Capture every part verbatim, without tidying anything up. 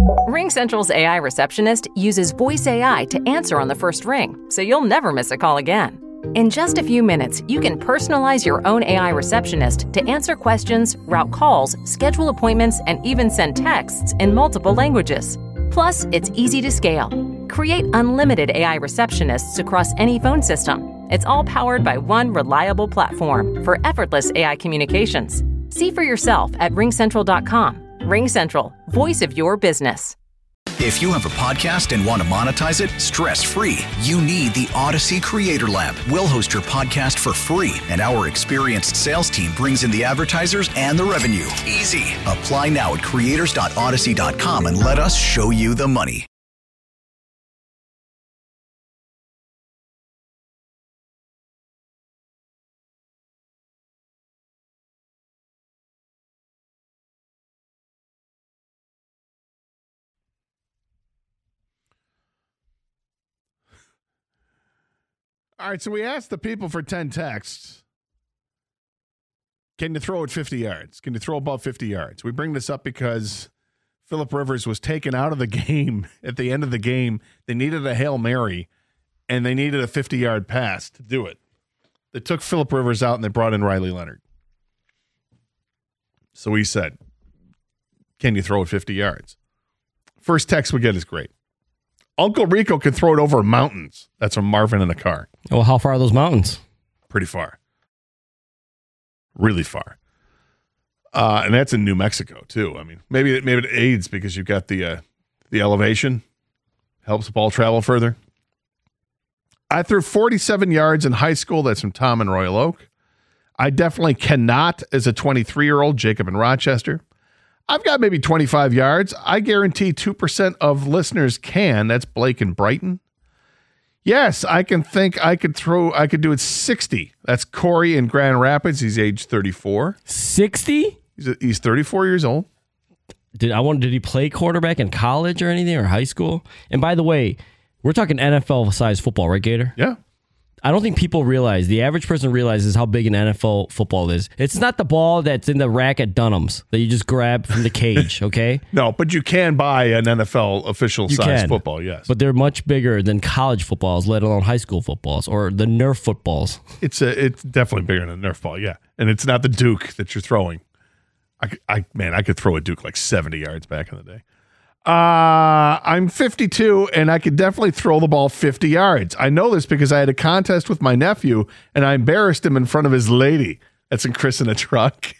RingCentral's A I receptionist uses voice A I to answer on the first ring, so you'll never miss a call again. In just a few minutes, you can personalize your own A I receptionist to answer questions, route calls, schedule appointments, and even send texts in multiple languages. Plus, it's easy to scale. Create unlimited A I receptionists across any phone system. It's all powered by one reliable platform for effortless A I communications. See for yourself at ring central dot com. RingCentral, voice of your business. If you have a podcast and want to monetize it stress-free, you need the Odyssey Creator Lab. We'll host your podcast for free, and our experienced sales team brings in the advertisers and the revenue. Easy. Apply now at creators dot odyssey dot com and let us show you the money. All right, so we asked the people for ten texts. Can you throw it fifty yards? Can you throw above fifty yards? We bring this up because Phillip Rivers was taken out of the game at the end of the game. They needed a Hail Mary, and they needed a fifty-yard pass to do it. They took Phillip Rivers out, and they brought in Riley Leonard. So we said, can you throw it fifty yards? First text we get is great. Uncle Rico can throw it over mountains. That's from Marvin in the car. Well, how far are those mountains? Pretty far. Really far. Uh, and that's in New Mexico, too. I mean, maybe it, maybe it aids because you've got the, uh, the elevation. Helps the ball travel further. I threw forty-seven yards in high school. That's from Tom in Royal Oak. I definitely cannot as a twenty-three-year-old, Jacob in Rochester. I've got maybe twenty-five yards. I guarantee two percent of listeners can. That's Blake in Brighton. Yes, I can think I could throw, I could do it sixty. That's Corey in Grand Rapids. He's age thirty-four. sixty? He's, a, he's thirty-four years old. Did I want? Did he play quarterback in college or anything, or high school? And by the way, we're talking N F L-sized football, right, Gator? Yeah. I don't think people realize, the average person realizes how big an N F L football is. It's not the ball that's in the rack at Dunham's that you just grab from the cage, okay? No, but you can buy an N F L official-sized football, yes. But they're much bigger than college footballs, let alone high school footballs or the Nerf footballs. It's a, it's definitely bigger than a Nerf ball, yeah. And it's not the Duke that you're throwing. I, I Man, I could throw a Duke like seventy yards back in the day. Uh, I'm fifty-two, and I could definitely throw the ball fifty yards. I know this because I had a contest with my nephew, and I embarrassed him in front of his lady. That's in Chris in a truck.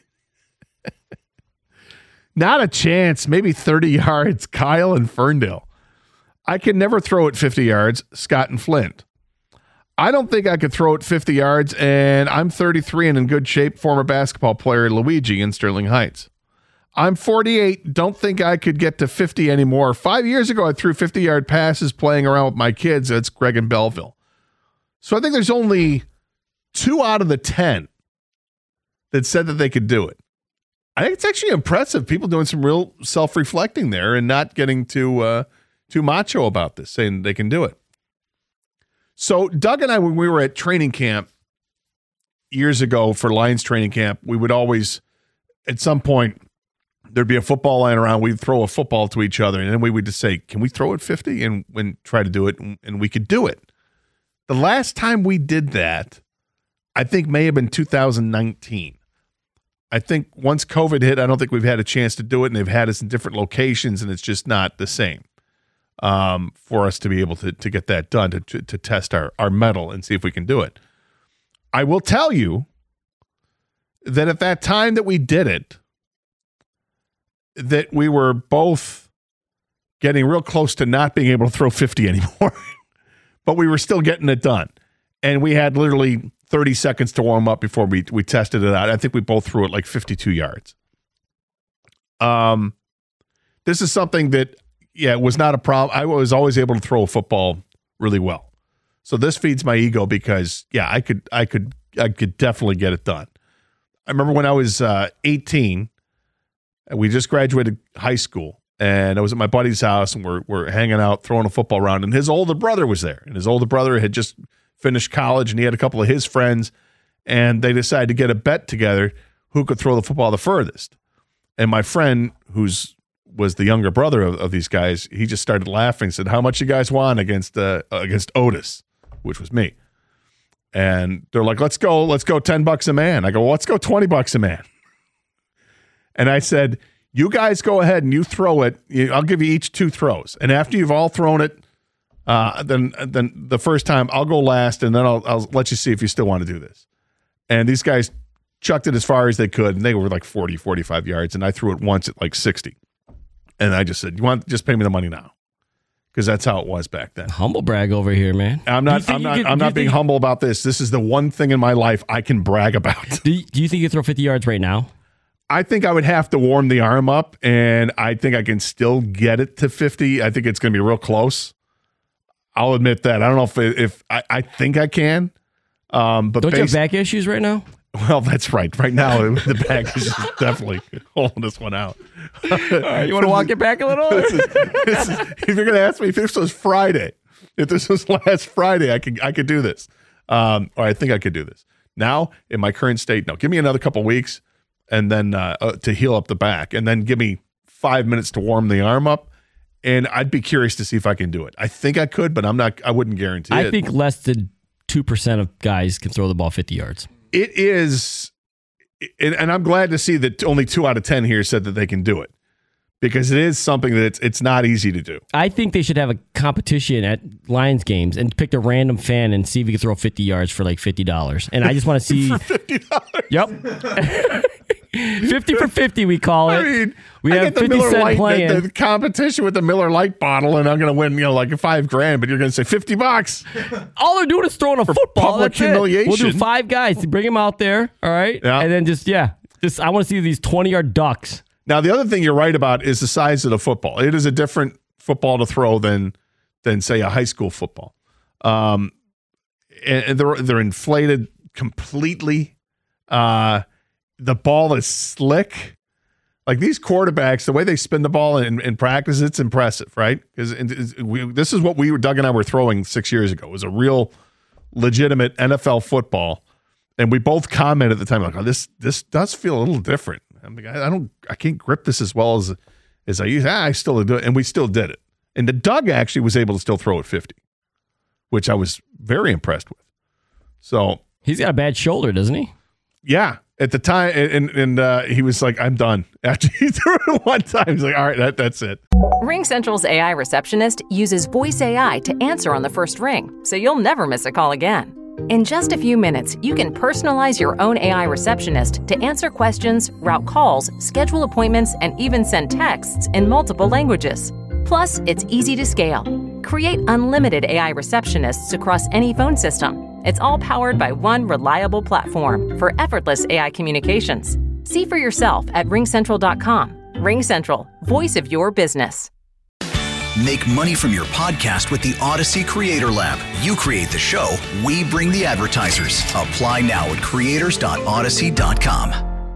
Not a chance. Maybe thirty yards. Kyle in Ferndale. I can never throw it fifty yards. Scott and Flint. I don't think I could throw it fifty yards, and I'm thirty-three and in good shape. Former basketball player Luigi in Sterling Heights. I'm forty-eight. Don't think I could get to fifty anymore. Five years ago, I threw fifty-yard passes playing around with my kids. That's Greg in Belleville. So I think there's only two out of the ten that said that they could do it. I think it's actually impressive. People doing some real self-reflecting there and not getting too uh, too macho about this, saying they can do it. So Doug and I, when we were at training camp years ago for Lions training camp, we would always, at some point, there'd be a football line around. We'd throw a football to each other, and then we would just say, can we throw it fifty? And, and try to do it, and, and we could do it. The last time we did that, I think may have been two thousand nineteen. I think once COVID hit, I don't think we've had a chance to do it, and they've had us in different locations, and it's just not the same um, for us to be able to, to get that done, to, to, to test our, our mettle and see if we can do it. I will tell you that at that time that we did it, that we were both getting real close to not being able to throw fifty anymore, but we were still getting it done. And we had literally thirty seconds to warm up before we, we tested it out. I think we both threw it like fifty-two yards. Um, this is something that, yeah, was not a problem. I was always able to throw a football really well. So this feeds my ego because, yeah, I could, I could, I could definitely get it done. I remember when I was uh, eighteen, we just graduated high school, and I was at my buddy's house, and we're we're hanging out, throwing a football around, and his older brother was there, and his older brother had just finished college, and he had a couple of his friends, and they decided to get a bet together who could throw the football the furthest. And my friend, who's was the younger brother of, of these guys. He just started laughing, said, "How much you guys want against uh, against Otis?" Which was me. And they're like, let's go, let's go ten bucks a man. I go, well, let's go twenty bucks a man. And I said, you guys go ahead and you throw it. I'll give you each two throws. And after you've all thrown it, uh, then then the first time I'll go last, and then I'll, I'll let you see if you still want to do this. And these guys chucked it as far as they could, and they were like forty, forty-five yards, and I threw it once at like sixty. And I just said, you want, just pay me the money now. Because that's how it was back then. Humble brag over here, man. I'm not. I'm not. Could, I'm not being think, humble about this. This is the one thing in my life I can brag about. Do you, do you think you throw fifty yards right now? I think I would have to warm the arm up, and I think I can still get it to fifty. I think it's going to be real close. I'll admit that. I don't know if if I, I think I can. Um, but don't based, you have back issues right now? Well, that's right. Right now, the back is just definitely holding this one out. All right, you want to walk it back a little? this is, this is, if you're going to ask me if this was Friday, if this was last Friday, I could I could do this. Um, or I think I could do this. Now, in my current state, no. Give me another couple weeks, and then uh, uh, to heal up the back, and then give me five minutes to warm the arm up, and I'd be curious to see if I can do it. I think I could, but I'm not. I wouldn't guarantee I it. I think less than two percent of guys can throw the ball fifty yards. It is, and, and I'm glad to see that only two out of ten here said that they can do it, because it is something that it's it's not easy to do. I think they should have a competition at Lions games and pick a random fan and see if he can throw fifty yards for like fifty dollars. And I just want to see for fifty dollars. Yep. fifty for fifty, we call it. I mean, we I have get the fifty Miller cent Lite, playing. the, the competition with the Miller Lite bottle, and I'm going to win, you know, like five grand, but you're going to say fifty bucks. All they're doing is throwing a for football. Public That's it. humiliation. We'll do five guys, bring them out there, all right? Yeah. And then just, yeah, just I want to see these twenty-yard ducks. Now, the other thing you're right about is the size of the football. It is a different football to throw than, than say, a high school football. Um, and, and they're, they're inflated completely. Uh, the ball is slick. Like these quarterbacks, the way they spin the ball in, in practice, it's impressive, right? Because this is what we were, Doug and I were throwing six years ago. It was a real legitimate N F L football. And we both commented at the time, like, oh, this this does feel a little different. I'm like, I don't, I can't grip this as well as as I used. Ah, I still do it, and we still did it. And the Doug actually was able to still throw at fifty, which I was very impressed with. So he's got a bad shoulder, doesn't he? Yeah, at the time, and and uh, he was like, "I'm done." After he threw it one time, he's like, "All right, that, that's it." RingCentral's A I receptionist uses voice A I to answer on the first ring, so you'll never miss a call again. In just a few minutes, you can personalize your own A I receptionist to answer questions, route calls, schedule appointments, and even send texts in multiple languages. Plus, it's easy to scale. Create unlimited A I receptionists across any phone system. It's all powered by one reliable platform for effortless A I communications. See for yourself at ring central dot com. RingCentral, voice of your business. Make money from your podcast with the Odyssey Creator Lab. You create the show, we bring the advertisers. Apply now at creators dot odyssey dot com.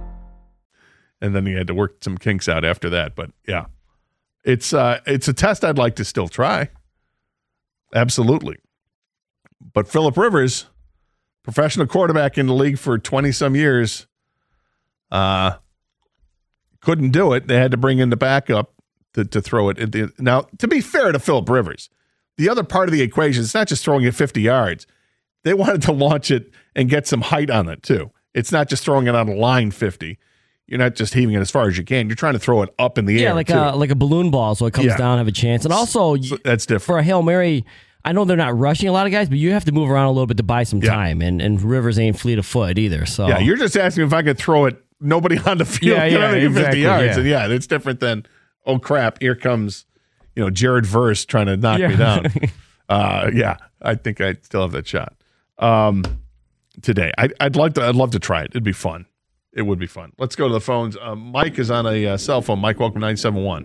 And then he had to work some kinks out after that. But yeah, it's uh, it's a test I'd like to still try. Absolutely. But Phillip Rivers, professional quarterback in the league for twenty-some years, uh, couldn't do it. They had to bring in the backup to, to throw it. The, now, to be fair to Phillip Rivers, the other part of the equation, it's not just throwing it fifty yards. They wanted to launch it and get some height on it, too. It's not just throwing it on a line fifty. You're not just heaving it as far as you can. You're trying to throw it up in the yeah, air, like too. a like a balloon ball, so it comes Yeah. down, have a chance. And also, So that's different. for a Hail Mary, I know they're not rushing a lot of guys, but you have to move around a little bit to buy some Yeah. time. And, and Rivers ain't fleet of foot either. So Yeah, you're just asking if I could throw it, nobody on the field, Yeah, you know, yeah, make it fifty exactly, yards. yeah. And yeah, it's different than, oh crap, here comes, you know, Jared Verse trying to knock Yeah. me down. uh, yeah, I think I still have that shot um, today. I, I'd like to. I'd love to try it. It'd be fun. It would be fun. Let's go to the phones. Uh, Mike is on a uh, cell phone. Mike, welcome to nine seven one.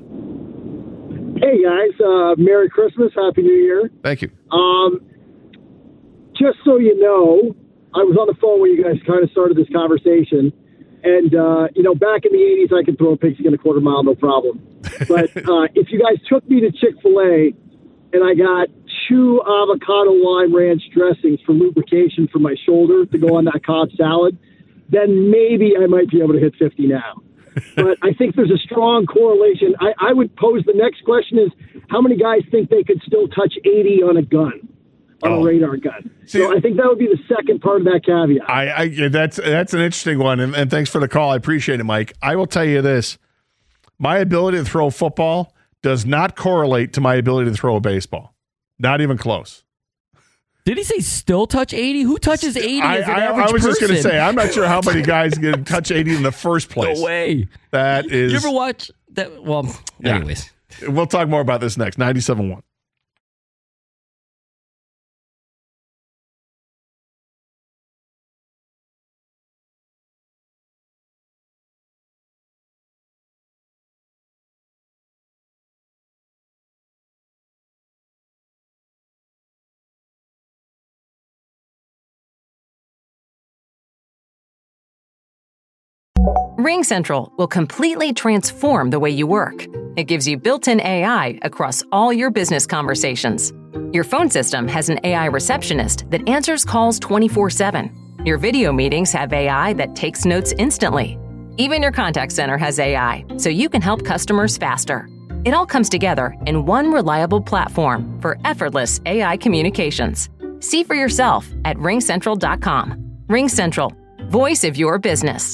Hey guys, uh, Merry Christmas, Happy New Year. Thank you. Um, just so you know, I was on the phone when you guys kind of started this conversation, and uh, you know, back in the eighties, I could throw a pigskin a quarter mile, no problem. But uh, if you guys took me to Chick-fil-A and I got two avocado lime ranch dressings for lubrication for my shoulder to go on that Cobb salad, then maybe I might be able to hit fifty now. but I think there's a strong correlation. I, I would pose the next question is, how many guys think they could still touch eighty on a gun, on Oh. a radar gun? See, so I think that would be the second part of that caveat. I, I yeah, that's that's an interesting one, and, and thanks for the call. I appreciate it, Mike. I will tell you this: my ability to throw football does not correlate to my ability to throw a baseball. Not even close. Did he say still touch eighty? Who touches eighty I, as an I, average I was just going to person? say, I'm not sure how many guys can touch eighty in the first place. No way. That is. You ever watch that? Well, Yeah. anyways. We'll talk more about this next. ninety-seven point one. RingCentral will completely transform the way you work. It gives you built-in A I across all your business conversations. Your phone system has an A I receptionist that answers calls twenty-four seven. Your video meetings have A I that takes notes instantly. Even your contact center has A I, so you can help customers faster. It all comes together in one reliable platform for effortless A I communications. See for yourself at ring central dot com. RingCentral, voice of your business.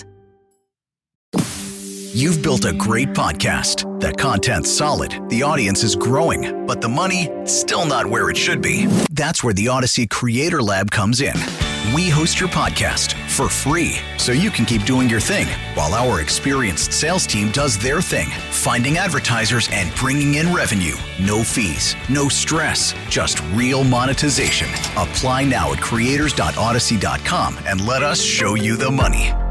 You've built a great podcast. The content's solid, the audience is growing, but the money, still not where it should be. That's where the Odyssey Creator Lab comes in. We host your podcast for free, so you can keep doing your thing, while our experienced sales team does their thing, finding advertisers and bringing in revenue. No fees, no stress, just real monetization. Apply now at creators dot odyssey dot com and let us show you the money.